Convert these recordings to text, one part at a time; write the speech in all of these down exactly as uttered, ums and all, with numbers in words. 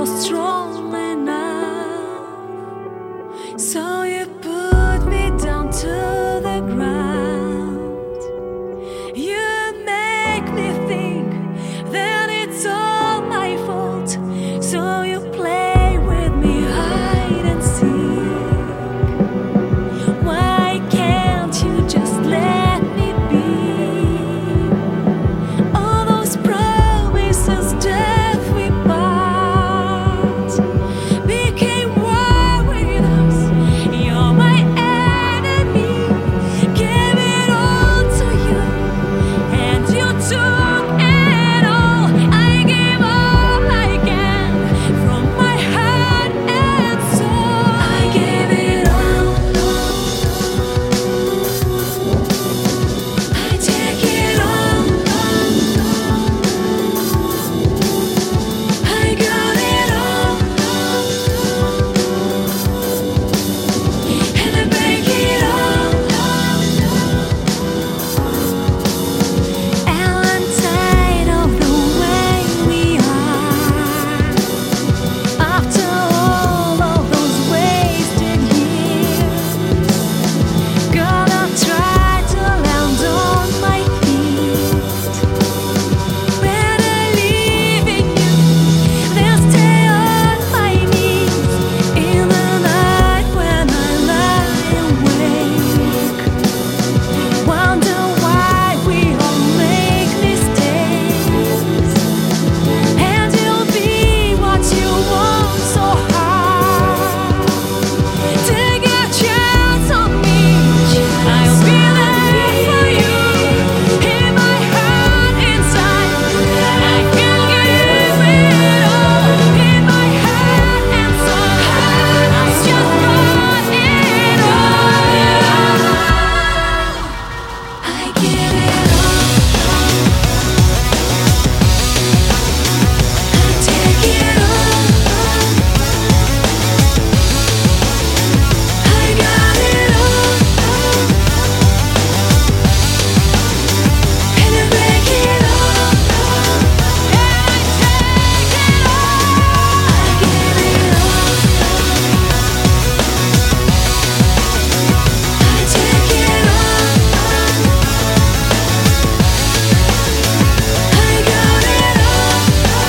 you're strong enough. So you put me down to the ground. You make me think that it's all my fault. So you play with me hide and seek. Why can't you just let me be? All those promises death we part became war with us. You're my enemy. Gave it all to you, and you took it all. I gave all I can from my heart and soul. I gave it all. I take it all. I got it all, and I break it all. And I'm tired of the way we are. After all of those wasted years, gonna try to land on my feet. Better leaving you than stay on my knees in the night when I lie awake. Wonder why we all make mistakes, and you'll be what you want so hard. Take a chance on me. I'll be there for you in my heart inside. I can give it all in my heart and soul. I just got it all. I give it all. I take it all. I got it all, and I break it all, and I take it all. I give it all. I take it all. I got it all,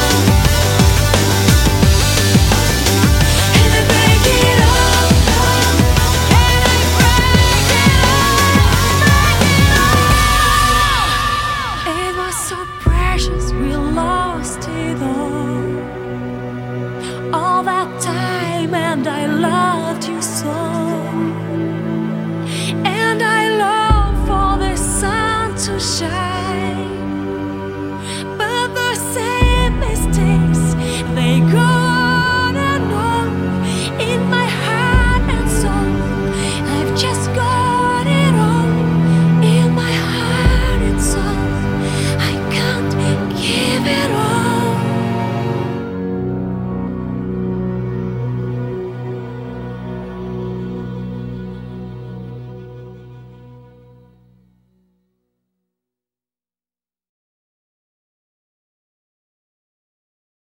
and I break it all, and I break it all. It was so precious, we lost it all. All that time, and I loved you